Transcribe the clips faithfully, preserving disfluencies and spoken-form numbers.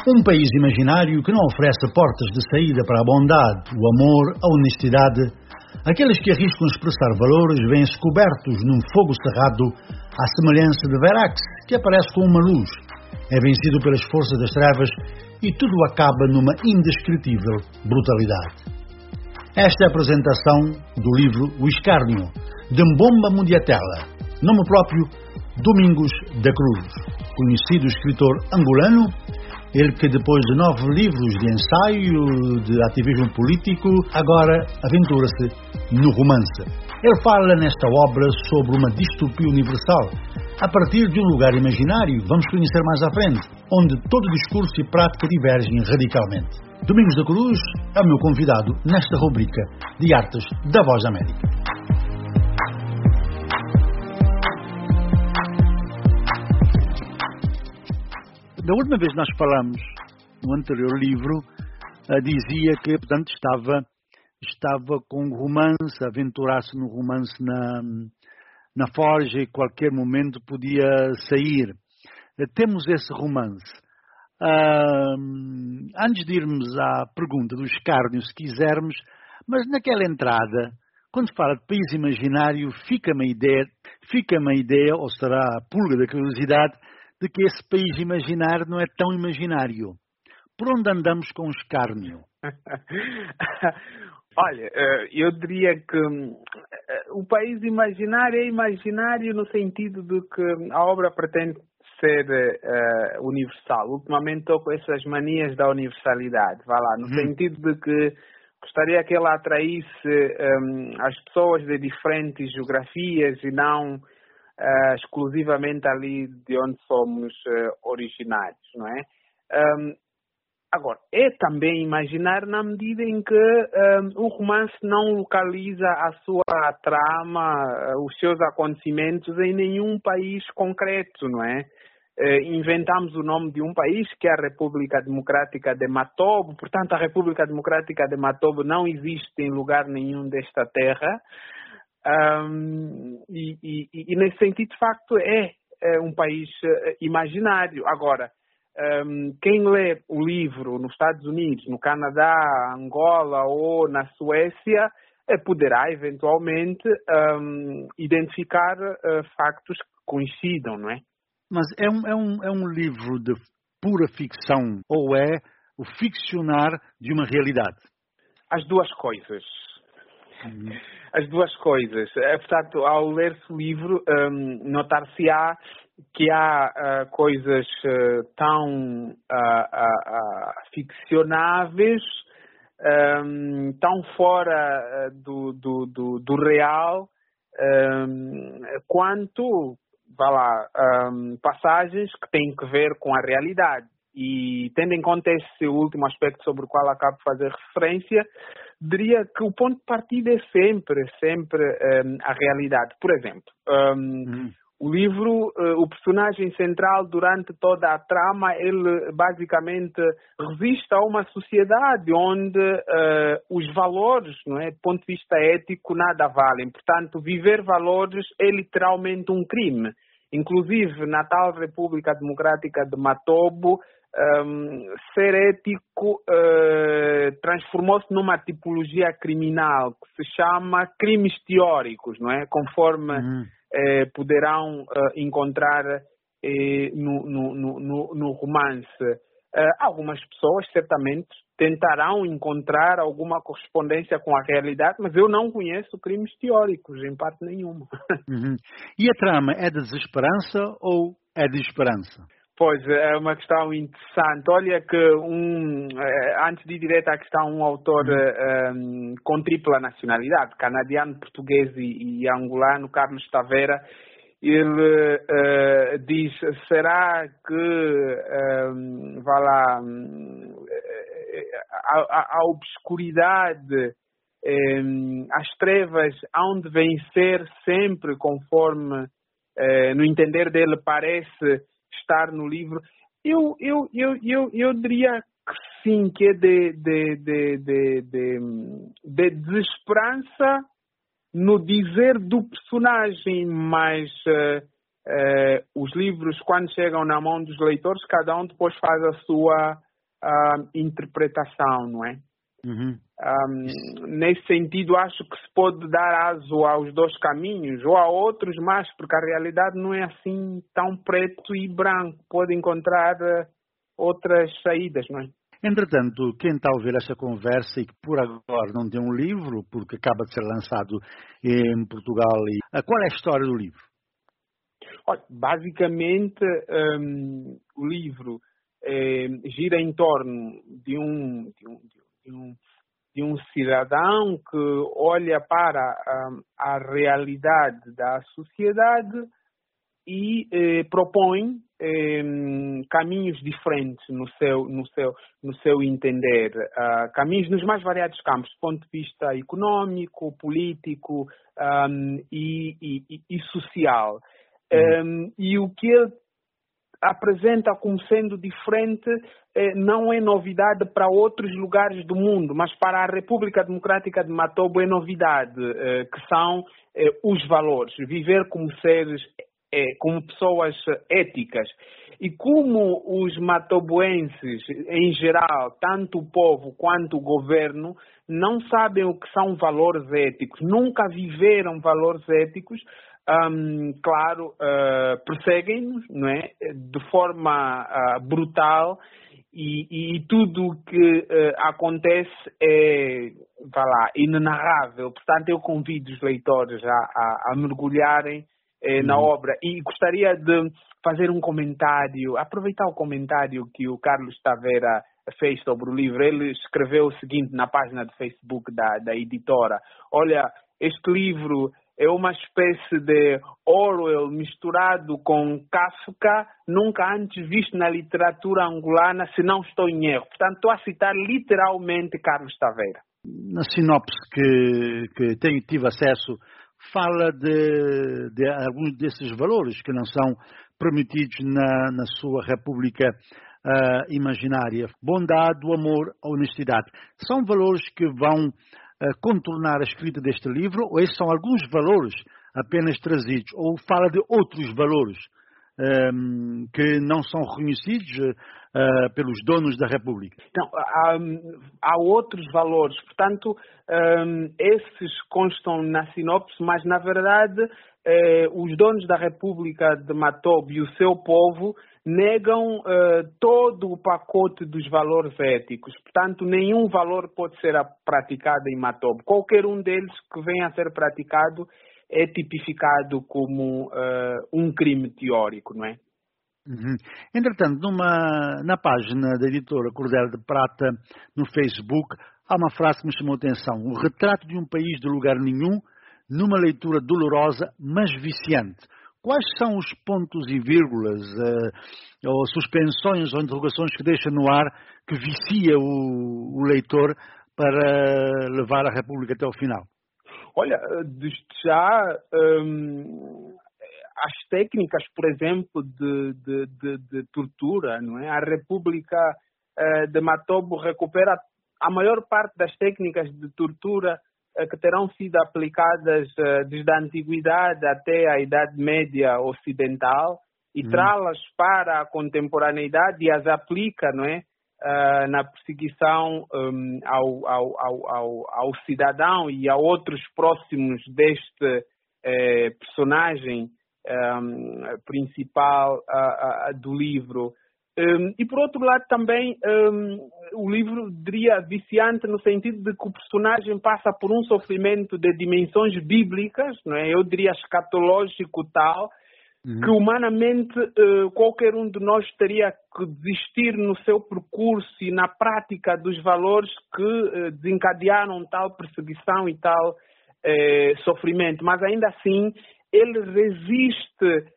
Um país imaginário que não oferece portas de saída para a bondade, o amor, a honestidade. Aqueles que arriscam expressar valores vêm-se cobertos num fogo cerrado à semelhança de Verax, que aparece com uma luz. É vencido pelas forças das trevas e tudo acaba numa indescritível brutalidade. Esta é a apresentação do livro O Escárnio, de Mbomba Mundiatela, nome próprio Domingos da Cruz, conhecido escritor angolano, ele que depois de nove livros de ensaio, de ativismo político, agora aventura-se no romance. Ele fala nesta obra sobre uma distopia universal, a partir de um lugar imaginário, vamos conhecer mais à frente, onde todo discurso e prática divergem radicalmente. Domingos da Cruz é o meu convidado nesta rubrica de Artes da Voz da América. Da última vez nós falamos, no anterior livro, uh, dizia que, portanto, estava, estava com um romance, aventurar-se no romance na, na forja e qualquer momento podia sair. Uh, temos esse romance. Uh, antes de irmos à pergunta do escárnio, se quisermos, mas naquela entrada, quando fala de país imaginário, fica-me a ideia, fica-me a ideia, ou será a pulga da curiosidade, de que esse país imaginário não é tão imaginário. Por onde andamos com o escárnio? Olha, eu diria que o país imaginário é imaginário no sentido de que a obra pretende ser uh, universal. Ultimamente estou com essas manias da universalidade, vá lá, no hum. sentido de que gostaria que ela atraísse um, as pessoas de diferentes geografias e não Uh, exclusivamente ali de onde somos uh, originários, não é? Um, agora, é também imaginar na medida em que um, o romance não localiza a sua trama, uh, os seus acontecimentos em nenhum país concreto, não é? Uh, inventamos o nome de um país que é a República Democrática de Matobo, portanto a República Democrática de Matobo não existe em lugar nenhum desta terra. Um, e, e, e nesse sentido, de facto, é, é um país uh, imaginário. Agora, um, quem lê o livro nos Estados Unidos, no Canadá, Angola ou na Suécia, uh, poderá eventualmente um, identificar uh, factos que coincidam, não é? Mas é um, é, um, é um livro de pura ficção ou é o ficcionar de uma realidade? As duas coisas. Uhum. As duas coisas. Portanto, ao ler-se o livro, um, notar-se-á que há uh, coisas uh, tão uh, uh, uh, ficcionáveis, um, tão fora uh, do, do, do, do real, um, quanto, vá lá, um, passagens que têm que ver com a realidade. E tendo em conta esse último aspecto sobre o qual acabo de fazer referência, diria que o ponto de partida é sempre, sempre um, a realidade. Por exemplo, um, hum. o livro, uh, o personagem central durante toda a trama, ele basicamente resiste a uma sociedade onde uh, os valores, não é, do ponto de vista ético, nada valem. Portanto, viver valores é literalmente um crime. Inclusive, na tal República Democrática de Matobo, Um, ser ético uh, transformou-se numa tipologia criminal que se chama crimes teóricos, não é? Conforme uhum. eh, poderão uh, encontrar eh, no, no, no, no romance. Uh, algumas pessoas certamente tentarão encontrar alguma correspondência com a realidade, mas eu não conheço crimes teóricos, em parte nenhuma. Uhum. E a trama é de desesperança ou é de esperança? Pois, é uma questão interessante. Olha que, um, antes de ir direto à questão, um autor um, com tripla nacionalidade, canadiano, português e, e angolano, Carlos Taveira, ele uh, diz, será que, um, vá lá, a, a, a obscuridade, um, as trevas hão de vencer sempre conforme, uh, no entender dele, parece estar no livro? Eu, eu, eu, eu, eu diria que sim, que é de, de, de, de, de, de desesperança no dizer do personagem, mas uh, uh, os livros, quando chegam na mão dos leitores, cada um depois faz a sua, uh, interpretação, não é? Uhum. Um, nesse sentido, acho que se pode dar aso aos dois caminhos, ou a outros mais, porque a realidade não é assim tão preto e branco. Pode encontrar uh, outras saídas, não é? Entretanto, quem está a ouvir esta conversa e que por agora não tem um livro, porque acaba de ser lançado em Portugal, e... qual é a história do livro? Olha, basicamente, um, o livro eh, gira em torno de um, de um, de um, de um cidadão que olha para um, a realidade da sociedade e eh, propõe eh, caminhos diferentes no seu, no seu, no seu entender, uh, caminhos nos mais variados campos, do ponto de vista económico, político um, e, e, e social. Uhum. Um, e o que ele apresenta como sendo diferente eh, não é novidade para outros lugares do mundo, mas para a República Democrática de Matobo é novidade, eh, que são eh, os valores, viver como seres, eh, como pessoas éticas. E como os matoboenses, em geral, tanto o povo quanto o governo, não sabem o que são valores éticos, nunca viveram valores éticos, Um, claro, uh, perseguem-nos, não é? De forma uh, brutal e, e tudo o que uh, acontece é, vá lá, inenarrável. Portanto, eu convido os leitores a, a, a mergulharem eh, na Uhum. obra e gostaria de fazer um comentário, aproveitar o comentário que o Carlos Taveira fez sobre o livro. Ele escreveu o seguinte na página do Facebook da, da editora: olha, este livro é uma espécie de Orwell misturado com Kafka, nunca antes visto na literatura angolana, se não estou em erro. Portanto, estou a citar literalmente Carlos Taveira. Na sinopse que, que tenho, tive acesso, fala de, de alguns desses valores que não são permitidos na, na sua república uh, imaginária. Bondade, o amor, a honestidade. São valores que vão Uh, contornar a escrita deste livro, ou esses são alguns valores apenas trazidos, ou fala de outros valores um, que não são reconhecidos uh, pelos donos da República? Não, há, há outros valores, portanto, um, esses constam na sinopse, mas na verdade eh, os donos da República de Matobo e o seu povo negam uh, todo o pacote dos valores éticos. Portanto, nenhum valor pode ser praticado em Matobo. Qualquer um deles que venha a ser praticado é tipificado como uh, um crime teórico, não é? Uhum. Entretanto, numa, na página da editora Cordel de Prata, no Facebook, há uma frase que me chamou a atenção: o retrato de um país de lugar nenhum, numa leitura dolorosa, mas viciante. Quais são os pontos e vírgulas, uh, ou suspensões ou interrogações que deixa no ar, que vicia o, o leitor para levar a República até o final? Olha, desde já, hum, as técnicas, por exemplo, de, de, de, de tortura, não é? A República uh, de Matobo recupera a maior parte das técnicas de tortura que terão sido aplicadas uh, desde a Antiguidade até a Idade Média Ocidental e hum. traz-las para a contemporaneidade e as aplica, não é, uh, na perseguição um, ao, ao, ao, ao, ao cidadão e a outros próximos deste eh, personagem um, principal uh, uh, do livro. Um, e por outro lado também um, o livro diria viciante no sentido de que o personagem passa por um sofrimento de dimensões bíblicas, não é? Eu diria escatológico tal, uhum. que humanamente uh, qualquer um de nós teria que desistir no seu percurso e na prática dos valores que uh, desencadearam tal perseguição e tal uh, sofrimento, mas ainda assim ele resiste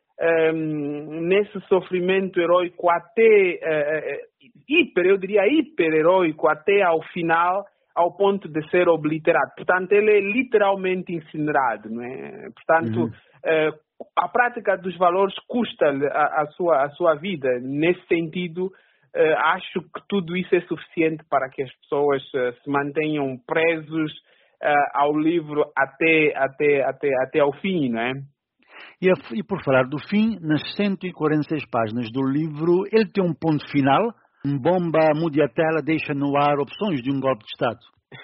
Um, nesse sofrimento heróico até uh, hiper, eu diria hiper-heróico até ao final, ao ponto de ser obliterado. Portanto, ele é literalmente incinerado, não é? Portanto, uhum. uh, a prática dos valores custa-lhe a, a, sua, a sua vida. Nesse sentido, uh, acho que tudo isso é suficiente para que as pessoas uh, se mantenham presos uh, ao livro até, até, até, até ao fim, não é? E, a, e por falar do fim, nas cento e quarenta e seis páginas do livro, ele tem um ponto final Mbomba Mudiatela deixa no ar opções de um golpe de Estado.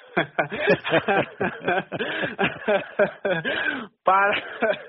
para,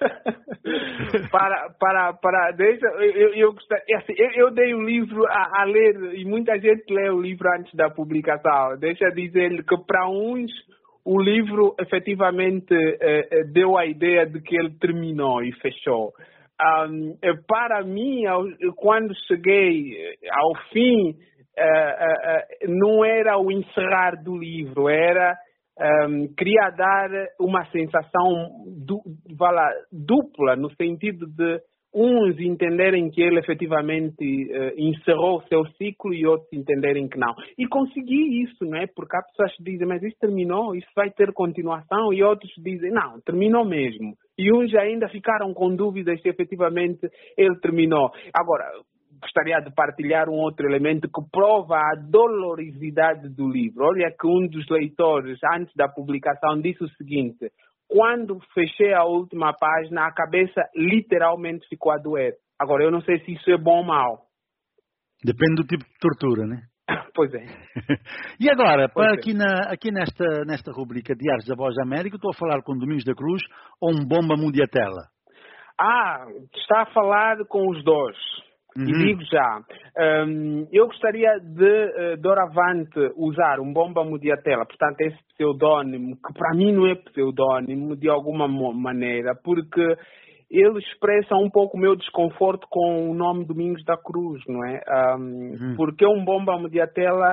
para, para, para, deixa, eu, eu, eu, eu dei o livro a, a ler e muita gente lê o livro antes da publicação. Deixa dizer que para uns o livro efetivamente eh, deu a ideia de que ele terminou e fechou. Um, para mim, quando cheguei ao fim, Uh, uh, uh, não era o encerrar do livro, era um, queria dar uma sensação du, lá, dupla, no sentido de uns entenderem que ele efetivamente uh, encerrou o seu ciclo e outros entenderem que não. E consegui isso, não é? Porque há pessoas que dizem, mas isso terminou, isso vai ter continuação, e outros dizem, não, terminou mesmo. E uns ainda ficaram com dúvidas se efetivamente ele terminou. Agora, gostaria de partilhar um outro elemento que prova a dolorosidade do livro. Olha que um dos leitores, antes da publicação, disse o seguinte: quando fechei a última página, a cabeça literalmente ficou a doer. Agora, eu não sei se isso é bom ou mau. Depende do tipo de tortura, né? Pois é. E agora, para é. aqui, na, aqui nesta, nesta rubrica Diários da Voz da América, estou a falar com Domingos da Cruz ou Mbomba Mudiatela? Ah, está a falar com os dois. Uhum. E digo já, um, eu gostaria de, uh, doravante, usar um Mbomba Mudiatela, portanto, esse pseudónimo, que para mim não é pseudónimo de alguma maneira, porque ele expressa um pouco o meu desconforto com o nome Domingos da Cruz, não é? Um, uhum. Porque é um Mbomba Mudiatela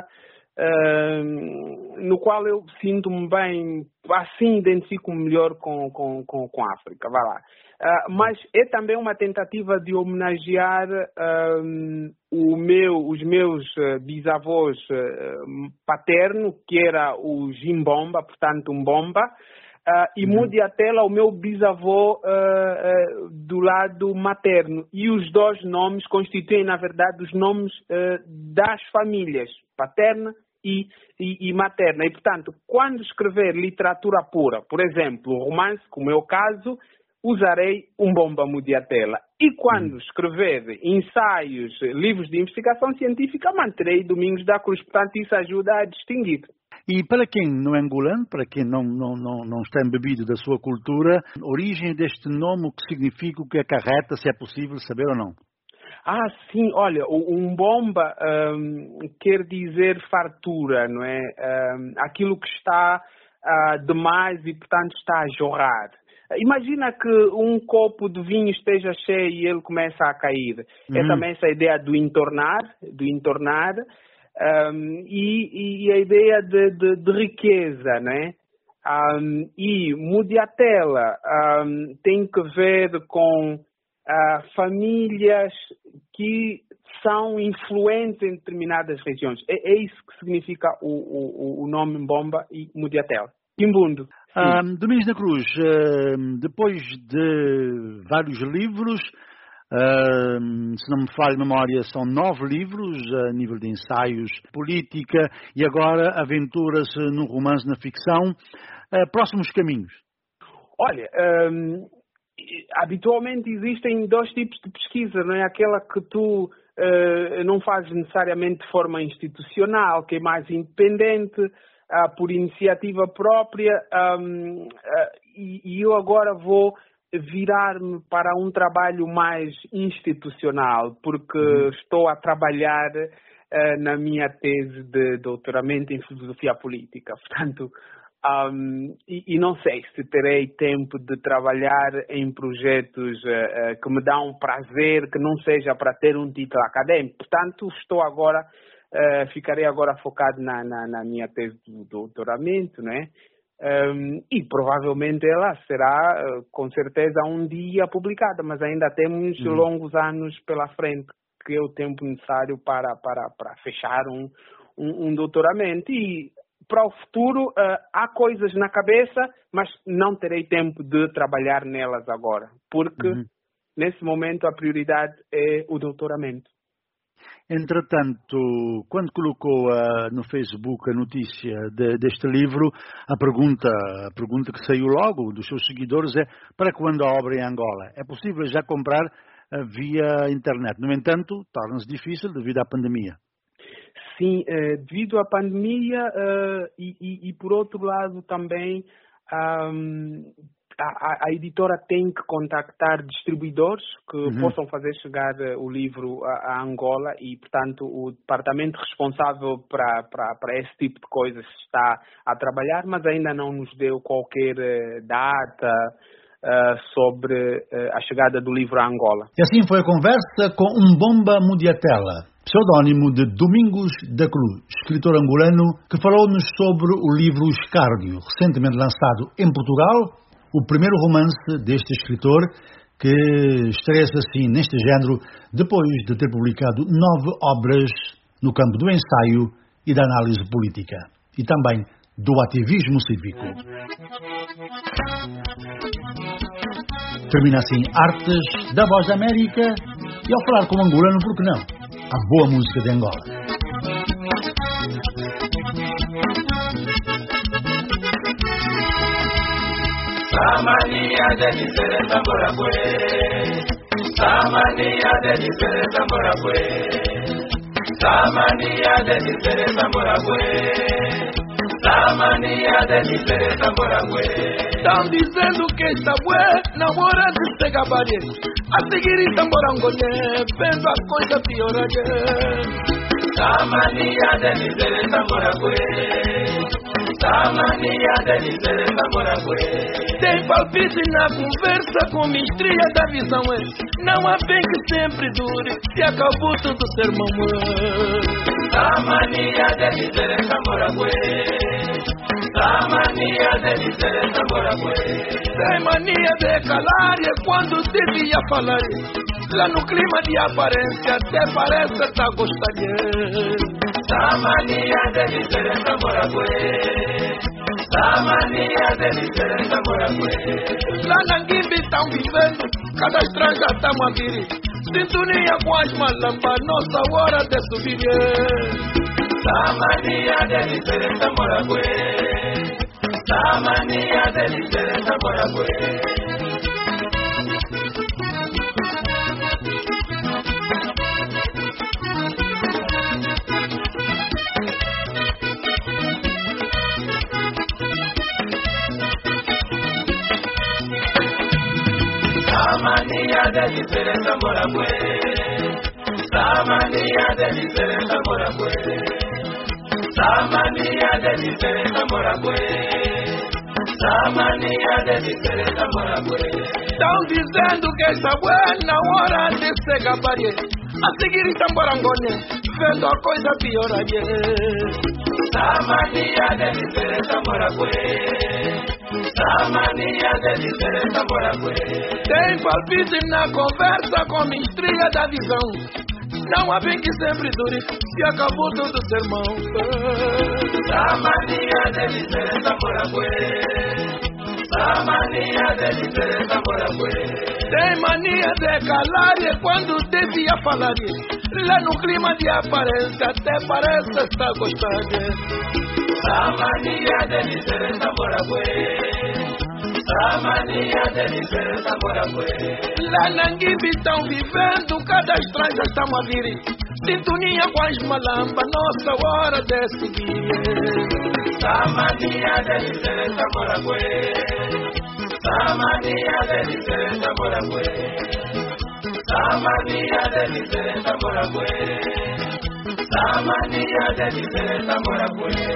uh, no qual eu sinto-me bem, assim identifico-me melhor com, com, com, com a África, vai lá. Uh, mas é também uma tentativa de homenagear um, o meu, os meus uh, bisavós uh, paterno, que era o Jimbomba, portanto um bomba, uh, e uhum. Mudiatela, o meu bisavô uh, uh, do lado materno. E os dois nomes constituem, na verdade, os nomes uh, das famílias, paterna e, e, e materna. E, portanto, quando escrever literatura pura, por exemplo, romance, como é o caso, usarei um Mbomba Mudiatela. E quando escrever ensaios, livros de investigação científica, manterei Domingos da Cruz. Portanto, isso ajuda a distinguir. E para quem não é angolano, para quem não, não, não, não está embebido da sua cultura, a origem deste nome, o que significa, o que acarreta, se é possível saber ou não? Ah, sim, olha, o Mbomba um, quer dizer fartura, não é? Um, aquilo que está uh, demais e, portanto, está a jorrar. Imagina que um copo de vinho esteja cheio e ele começa a cair. Uhum. É também essa ideia do entornar, do entornar um, e, e a ideia de, de, de riqueza, né? Um, e Mudiatela um, tem que ver com uh, famílias que são influentes em determinadas regiões. É, é isso que significa o, o, o nome Mbomba e Mudiatela. Kimbundo. Um, Domingos da Cruz, uh, depois de vários livros, uh, se não me falha a memória, são nove livros a nível de ensaios, política e agora aventura-se no romance, na ficção. Uh, próximos caminhos? Olha, um, habitualmente existem dois tipos de pesquisa, não é? Aquela que tu uh, não fazes necessariamente de forma institucional, que é mais independente, Uh, por iniciativa própria, um, uh, e, e eu agora vou virar-me para um trabalho mais institucional, porque uhum. estou a trabalhar uh, na minha tese de doutoramento em filosofia política. Portanto, um, e, e não sei se terei tempo de trabalhar em projetos uh, uh, que me dão prazer, que não seja para ter um título académico. Portanto, estou agora Uh, ficarei agora focado na, na, na minha tese de doutoramento, né? Um, e provavelmente ela será, uh, com certeza, um dia publicada, mas ainda temos uhum. longos anos pela frente, que é o tempo necessário para, para, para fechar um, um, um doutoramento. E para o futuro, uh, há coisas na cabeça, mas não terei tempo de trabalhar nelas agora, porque uhum. nesse momento a prioridade é o doutoramento. Entretanto, quando colocou uh, no Facebook a notícia de, deste livro, a pergunta, a pergunta que saiu logo dos seus seguidores é: para quando a obra em Angola? É possível já comprar uh, via internet? No entanto, torna-se difícil devido à pandemia. sim, uh, devido à pandemia uh, e, e, e, por outro lado, também um, a, a editora tem que contactar distribuidores que uhum. possam fazer chegar o livro a, a Angola e, portanto, o departamento responsável para, para, para esse tipo de coisas está a trabalhar, mas ainda não nos deu qualquer data uh, sobre uh, a chegada do livro a Angola. E assim foi a conversa com Mbomba Mudiatela, pseudónimo de Domingos da Cruz, escritor angolano que falou-nos sobre o livro Escárnio, recentemente lançado em Portugal, o primeiro romance deste escritor, que estreia-se assim neste género, depois de ter publicado nove obras no campo do ensaio e da análise política, e também do ativismo cívico. Termina assim Artes da Voz da América, e ao falar com o angolano, por que não? A boa música de Angola. Samania de diferença morabue, Samania de diferença morabue, Samania de diferença morabue, Samania de diferença morabue. Estão dizendo que esta bué não hora de se gabaria, a seguir está morangolé, vendo a coisa piorar. Samania de diferença morabue, Samania de diferença morabue. Tem palpite na conversa com mistria da visão, é. Não há bem que sempre dure, se acabou todo sermão, é. Samania de diferença morabue, Samania de diferença morabue. Tem mania de calar e quando devia falar, lá no clima de aparência até parece estar gostando. Samania de diferença morabue, Samania de diferença morabue. Lá na Guimbe estão vivendo, cada estranja está a vir. Sintonia com as malampas, nossa hora de subir. Samania de diferença morabue, Samania de diferença morabue. Samania de diferença morabue, Samania de diferença morabue, Samania de diferença morabue, Samania de diferença morabue. Estão dizendo que esta bué na hora de se gabaria, a seguir estão morangone, vendo a coisa piorar. Samania de diferença morabue, Samania de diferença morabue. Tem palpite na conversa com mistria da visão, não há bem que sempre dure, se acabou todo o sermão. Samania de diferença morabue, Samania de diferença morabue. Tem mania de calar e quando devia falar, lá no clima de aparência até parece estar gostando. Samania de diferença morabue, Samania de diferença morabue. Lá na Guimbe estão vivendo, cada estranja está a vir. Sintonia com as malampas, nossa hora de subir. Samania de diferença morabue, Samania de diferença morabue, Samania de diferença morabue, Samania de diferença morabue.